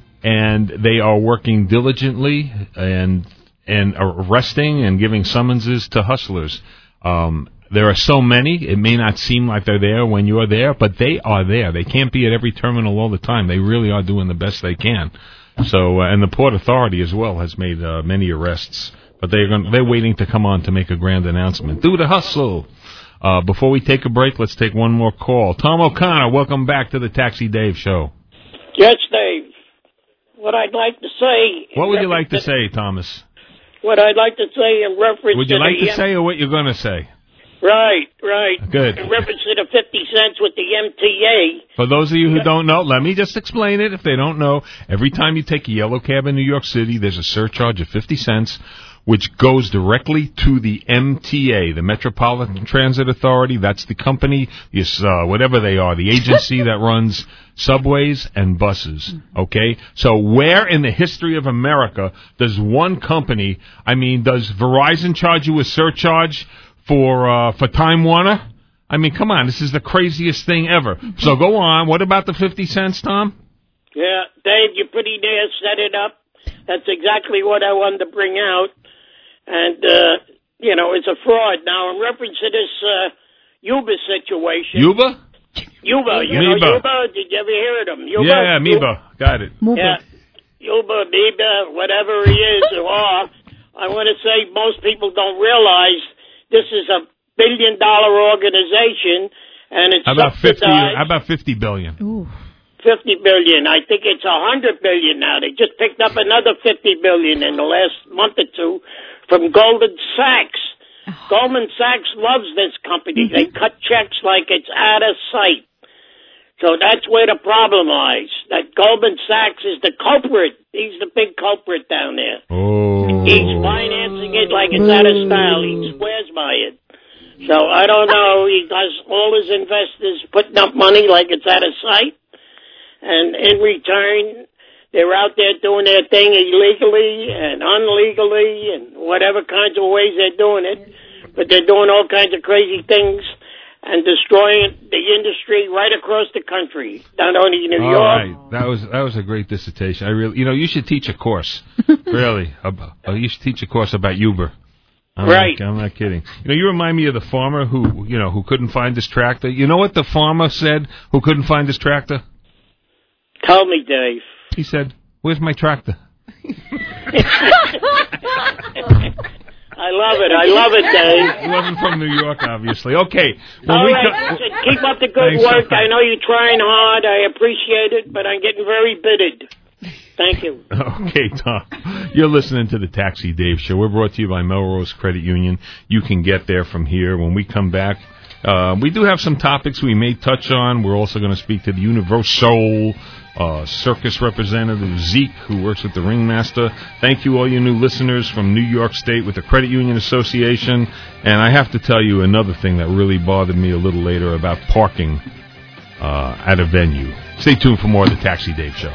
and they are working diligently and and arresting and giving summonses to hustlers. Um, there are so many, it may not seem like they're there when you're there, but they are there. They can't be at every terminal all the time. They really are doing the best they can. So, uh, and the Port Authority as well has made uh, many arrests, but they're going they're waiting to come on to make a grand announcement. Do the hustle. Uh, before we take a break, let's take one more call. Tom O'Connor, welcome back to the Taxi Dave Show. Yes, Dave. What I'd like to say... What would you like to say, Thomas? What I'd like to say in reference Would you to like the to say or what you're going to say? Right, right. Good. In reference to the fifty cents with the M T A. For those of you who don't know, let me just explain it if they don't know. Every time you take a yellow cab in New York City, there's a surcharge of fifty cents, which goes directly to the M T A, the Metropolitan Transit Authority. That's the company, yes, uh, whatever they are, the agency that runs subways and buses. Okay? So where in the history of America does one company, I mean, does Verizon charge you a surcharge for uh, for Time Warner? I mean, come on, this is the craziest thing ever. So go on. What about the fifty cents, Tom? Yeah, Dave, you pretty near set it up. That's exactly what I wanted to bring out. And, uh, you know, it's a fraud. Now, in reference to this uh, Uber situation. Uber? Uber, you Meba. know Uber? Did you ever hear of them? Uber? Yeah, Meba. Got it. Yeah, Uber, Meba, whatever he is or are. I want to say most people don't realize this is a billion dollar organization, and it's How about fifty? subsidized. How about fifty billion? fifty billion. I think it's a hundred billion now. They just picked up another fifty billion in the last month or two from Goldman Sachs. Goldman Sachs loves this company. They cut checks like it's out of sight. So that's where the problem lies. That Goldman Sachs is the culprit. He's the big culprit down there. Oh. He's financing it like it's out of style. He swears by it. So I don't know. He does all his investors putting up money like it's out of sight. And in return, they're out there doing their thing illegally and unlegally and whatever kinds of ways they're doing it. But they're doing all kinds of crazy things and destroying the industry right across the country, not only in New All York. right. That was that was a great dissertation. I really, you know, you should teach a course. Really, about, uh, you should teach a course about Uber. I'm Right. Not, I'm not kidding. You know, you remind me of the farmer who, you know, who couldn't find his tractor. You know what the farmer said who couldn't find his tractor? Tell me, Dave. He said, "Where's my tractor?" I love it. I love it, Dave. He wasn't from New York, obviously. Okay. When All we right, co- listen, keep up the good Thanks. work. I know you're trying hard. I appreciate it, but I'm getting very bitted. Thank you. Okay, Tom. You're listening to the Taxi Dave Show. We're brought to you by Melrose Credit Union. You can get there from here. When we come back, uh, we do have some topics we may touch on. We're also going to speak to the Universal uh, Circus representative, Zeke, who works with the Ringmaster. Thank you, all you new listeners from New York State with the Credit Union Association. And I have to tell you another thing that really bothered me a little later about parking. uh, at a venue. Stay tuned for more of the Taxi Dave Show.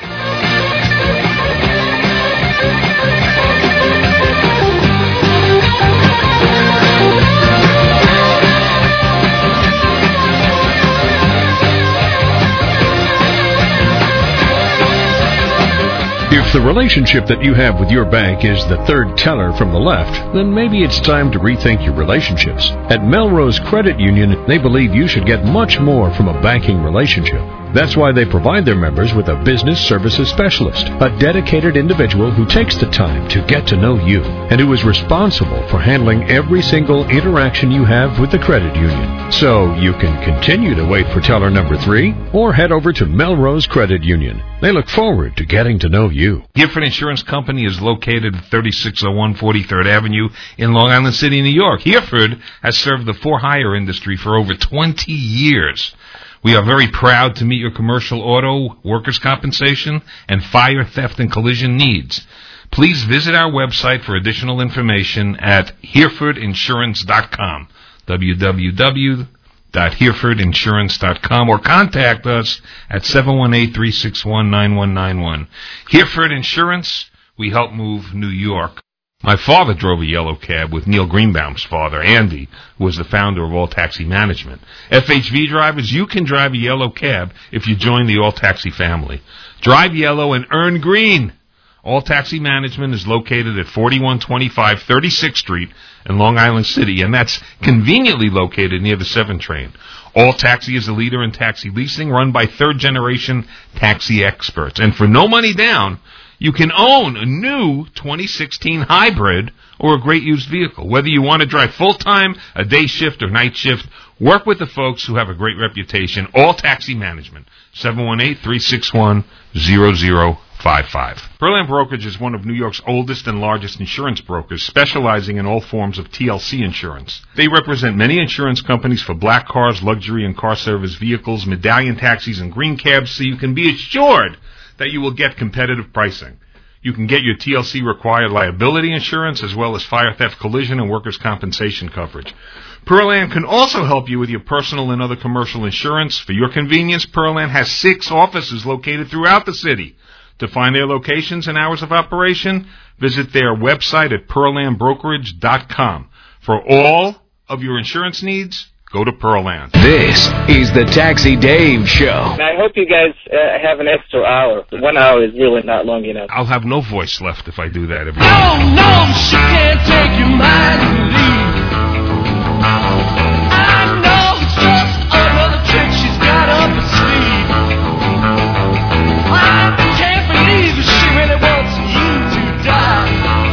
If the relationship that you have with your bank is the third teller from the left, then maybe it's time to rethink your relationships. At Melrose Credit Union, they believe you should get much more from a banking relationship. That's why they provide their members with a business services specialist, a dedicated individual who takes the time to get to know you and who is responsible for handling every single interaction you have with the credit union. So you can continue to wait for teller number three or head over to Melrose Credit Union. They look forward to getting to know you. Gifford Insurance Company is located at thirty-six oh one forty-third Avenue in Long Island City, New York. Hereford has served the for-hire industry for over twenty years. We are very proud to meet your commercial auto, workers' compensation, and fire, theft, and collision needs. Please visit our website for additional information at hereford insurance dot com, w w w dot hereford insurance dot com, or contact us at seven one eight, three six one, nine one nine one. Hereford Insurance, we help move New York. My father drove a yellow cab with Neil Greenbaum's father, Andy, who was the founder of All Taxi Management. F H V drivers, you can drive a yellow cab if you join the All Taxi family. Drive yellow and earn green. All Taxi Management is located at forty-one twenty-five thirty-sixth Street in Long Island City, and that's conveniently located near the seven train. All Taxi is a leader in taxi leasing, run by third-generation taxi experts. And for no money down, you can own a new twenty sixteen hybrid or a great used vehicle. Whether you want to drive full-time, a day shift, or night shift, work with the folks who have a great reputation. All Taxi Management, seven one eight, three six one, zero zero five five. Pearland Brokerage is one of New York's oldest and largest insurance brokers, specializing in all forms of T L C insurance. They represent many insurance companies for black cars, luxury and car service vehicles, medallion taxis, and green cabs, so you can be assured that you will get competitive pricing. You can get your T L C required liability insurance as well as fire, theft, collision, and workers' compensation coverage. Pearland can also help you with your personal and other commercial insurance. For your convenience, Pearland has six offices located throughout the city. To find their locations and hours of operation, visit their website at pearland brokerage dot com. For all of your insurance needs, go to Pearland. This is the Taxi Dave Show. And I hope you guys uh, have an extra hour. One hour is really not long enough. I'll have no voice left if I do that every No, day. no, she can't take your mind and leave. I know it's just another trick she's got up her sleeve. I can't believe she really wants you to die.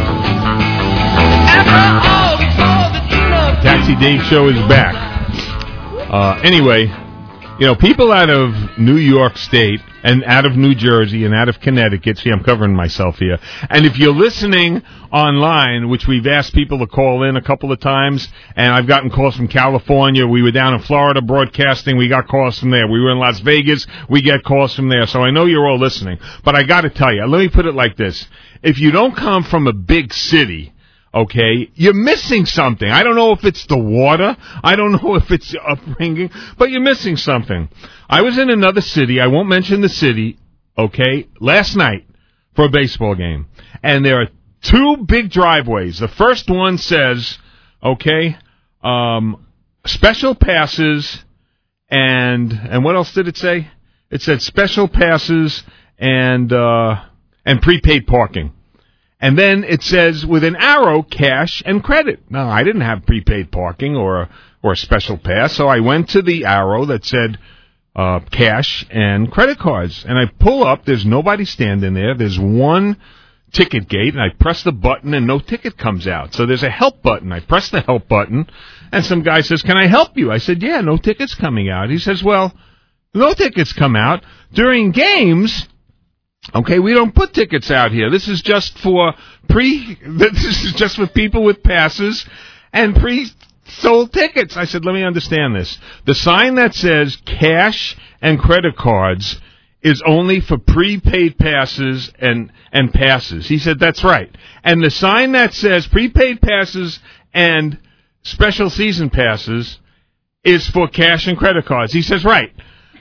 After all, before the dinner. Taxi Dave Show is back. Uh, anyway, you know, people out of New York State and out of New Jersey and out of Connecticut, see, I'm covering myself here. And if you're listening online, which we've asked people to call in a couple of times, and I've gotten calls from California. We were down in Florida broadcasting. We got calls from there. We were in Las Vegas. We get calls from there. So I know you're all listening. But I got to tell you, let me put it like this. If you don't come from a big city, okay, you're missing something. I don't know if it's the water. I don't know if it's upbringing, but you're missing something. I was in another city. I won't mention the city, okay, last night for a baseball game. And there are two big driveways. The first one says, okay, um, special passes and, and what else did it say? It said special passes and, uh, and prepaid parking. And then it says with an arrow, cash and credit. Now, I didn't have prepaid parking or a, or a special pass, so I went to the arrow that said uh, cash and credit cards. And I pull up. There's nobody standing there. There's one ticket gate, and I press the button, and no ticket comes out. So there's a help button. I press the help button, and some guy says, can I help you? I said, yeah, no ticket's coming out. He says, well, no tickets come out. During games... Okay, we don't put tickets out here. This is just for pre. This is just for people with passes and pre-sold tickets. I said, let me understand this. The sign that says cash and credit cards is only for prepaid passes and and passes. He said, that's right. And the sign that says prepaid passes and special season passes is for cash and credit cards. He says, right.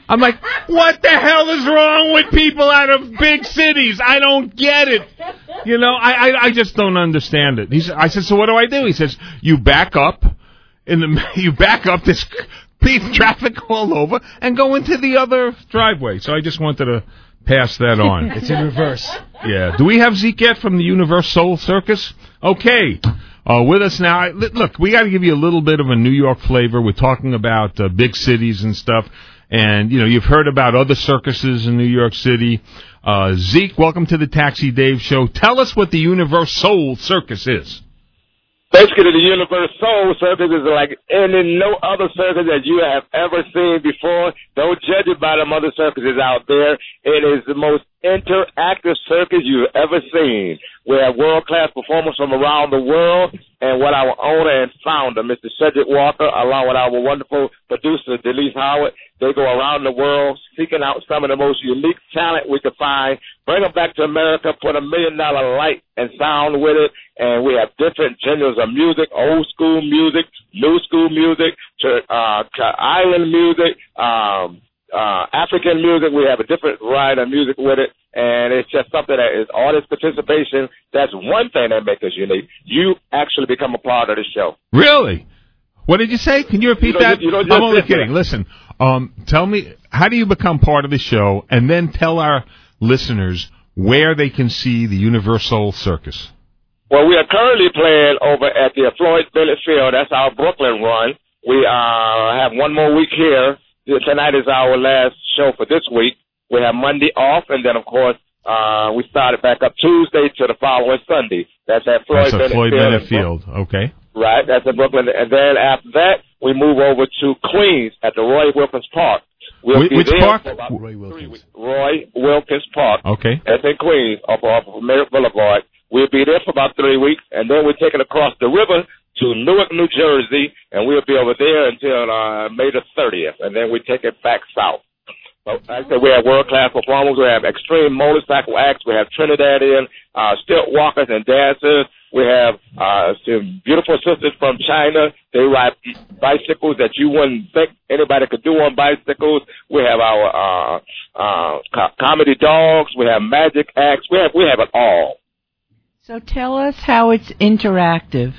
I'm like, what the hell is wrong with people out of big cities? I don't get it. You know, I, I, I just don't understand it. He's, I said, so what do I do? He says, you back up in the, you back up this traffic all over and go into the other driveway. So I just wanted to pass that on. It's in reverse. Yeah. Do we have Zeke yet from the Universal Circus? Okay. Uh, with us now. Look, we got to give you a little bit of a New York flavor. We're talking about uh, big cities and stuff. And, you know, you've heard about other circuses in New York City. Uh, Zeke, welcome to the Taxi Dave Show. Tell us what the Universal Circus is. Basically, the Universal Circus is like any no other circus that you have ever seen before. Don't judge it by them other circuses out there. It is the most interactive circus you've ever seen. We have world-class performers from around the world, and what our owner and founder, Mister Cedric Walker, along with our wonderful producer, Delise Howard, they go around the world seeking out some of the most unique talent we could find, bring them back to America, put a million-dollar light and sound with it, and we have different genres of music, old-school music, new-school music, to, uh, to island music, um, uh, African music. We have a different variety of music with it, and it's just something that is artist participation. That's one thing that makes us unique. You actually become a part of the show. Really? What did you say? Can you repeat You don't that? just- you don't I'm just only sit there. kidding. Listen, um, tell me, how do you become part of the show? And then tell our listeners where they can see the Universal Circus. Well, we are currently playing over at the Floyd Bennett Field. That's our Brooklyn run. We uh, have one more week here. Tonight is our last show for this week. We have Monday off, and then, of course, uh, we started back up Tuesday to the following Sunday. That's at Floyd That's at Bennett Floyd Field. Bennett Field. Okay. Right, that's in Brooklyn. And then after that, we move over to Queens at the Roy Wilkins Park. We'll Wh- be which there park? for about Roy Wilkins. Roy Wilkins Park. Okay. That's in Queens, off, off of Merritt Boulevard. We'll be there for about three weeks, and then we're taking across the river to Newark, New Jersey, and we'll be over there until uh, May the thirtieth, and then we take it back south. So, like I said, we have world-class performers. We have extreme motorcycle acts. We have Trinidadian uh, stilt walkers and dancers. We have uh, some beautiful sisters from China. They ride bicycles that you wouldn't think anybody could do on bicycles. We have our uh, uh, co- comedy dogs. We have magic acts. We have we have it all. So tell us how it's interactive.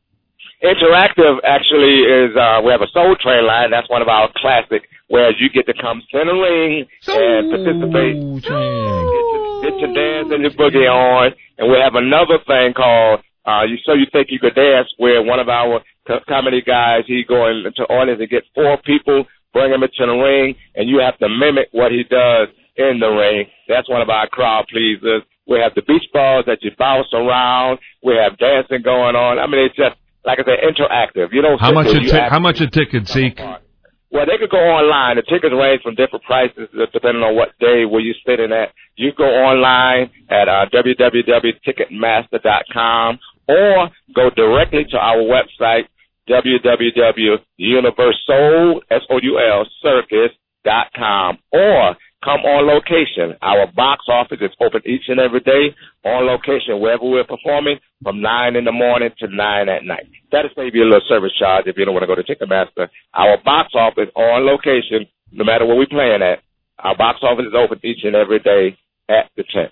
Interactive actually is uh, we have a Soul Train line. That's one of our classic, where you get to come sit in a ring and participate. Get your, get your dance and your boogie on. And we have another thing called uh, you So You Think You Could Dance, where one of our co- comedy guys, he go into audience and get four people, bring them into the ring, and you have to mimic what he does in the ring. That's one of our crowd pleasers. We have the beach balls that you bounce around. We have dancing going on. I mean, it's just, like I said, interactive. You don't How sit much there, a you ti- act- how much a ticket, Zeke? Well, they could go online. The tickets range from different prices depending on what day where you're sitting at. You go online at uh, w w w dot ticketmaster dot com or go directly to our website, w w w dot universal, S O U L, circus dot com, or come on location. Our box office is open each and every day on location, wherever we're performing, from nine in the morning to nine at night. That'll save you a little service charge if you don't want to go to Ticketmaster. Our box office on location, no matter where we're playing at, our box office is open each and every day at the tent.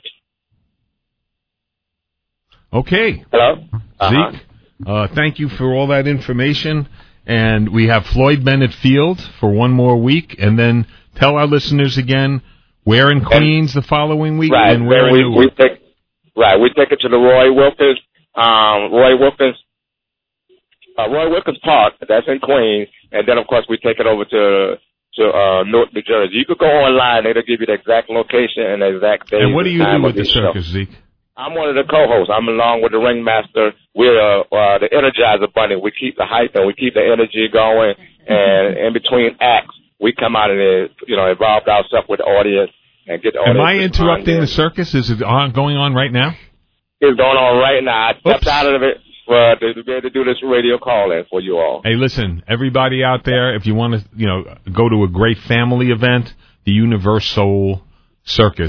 Okay. Hello? Uh-huh. Zeke, uh, thank you for all that information. And we have Floyd Bennett Field for one more week, and then tell our listeners again where in Queens the following week Right. and where Then we, in we Newark. take, right. We take it to the Roy Wilkins, um, Roy Wilkins, uh, Roy Wilkins Park. That's in Queens. And then, of course, we take it over to to uh, Newark, New Jersey. You could go online. It'll give you the exact location and the exact day. And what do you time do of with the show. circus, Zeke? I'm one of the co-hosts. I'm along with the ringmaster. We're uh, uh, the Energizer Bunny. We keep the hype and we keep the energy going. And in between acts, we come out and uh, you know involve ourselves with the audience and get the audience. Am I to interrupting respond. the circus? Is it on, going on right now? It's going on right now. I stepped out of it for to be able to do this radio call-in for you all. Hey, listen, everybody out there, if you want to, you know, go to a great family event, the Universal Circus,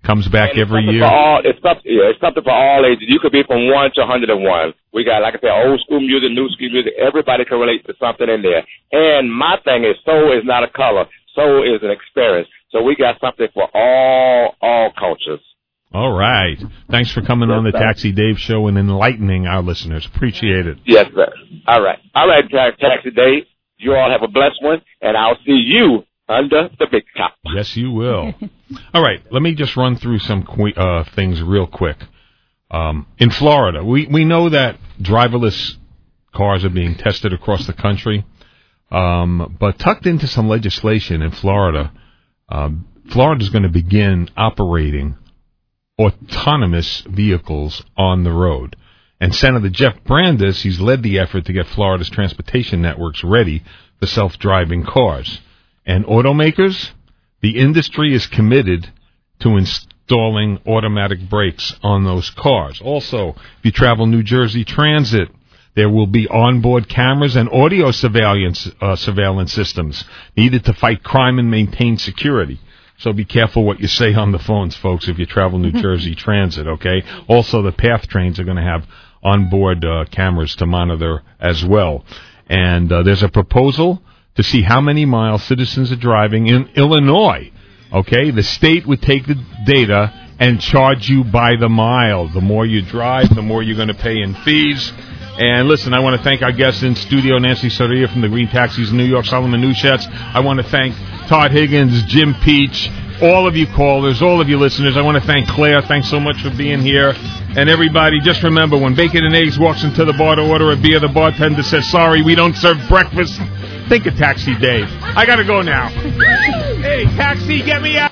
Comes back And it's every something year. For all, it's something, yeah, it's something for all ages. You could be from one to one hundred and one. We got, like I said, old school music, new school music. Everybody can relate to something in there. And my thing is, soul is not a color. Soul is an experience. So we got something for all all cultures. All right. Thanks for coming Yes, on the sir. Taxi Dave Show and enlightening our listeners. Appreciate it. Yes, sir. All right. All right, Ta- Taxi Dave. You all have a blessed one, and I'll see you under the big top. Yes, you will. All right. Let me just run through some que- uh, things real quick. Um, in Florida, we, we know that driverless cars are being tested across the country. Um, but tucked into some legislation in Florida, um, Florida is going to begin operating autonomous vehicles on the road. And Senator Jeff Brandes, he's led the effort to get Florida's transportation networks ready for self-driving cars. And automakers, the industry is committed to installing automatic brakes on those cars. Also, if you travel New Jersey Transit, there will be onboard cameras and audio surveillance uh, surveillance systems needed to fight crime and maintain security. So be careful what you say on the phones, folks, if you travel New Jersey Transit, okay? Also, the PATH trains are going to have onboard uh, cameras to monitor as well. And uh, there's a proposal to see how many miles citizens are driving in Illinois, okay? The state would take the data and charge you by the mile. The more you drive, the more you're going to pay in fees. And listen, I want to thank our guests in studio, Nancy Soria from the Green Taxis in New York, Solomon Nushets. I want to thank Todd Higgins, Jim Peach, all of you callers, all of you listeners. I want to thank Claire. Thanks so much for being here. And everybody, just remember, when Bacon and Eggs walks into the bar to order a beer, the bartender says, sorry, we don't serve breakfast. Think of Taxi Dave. I got to go now. Hey, taxi, get me out.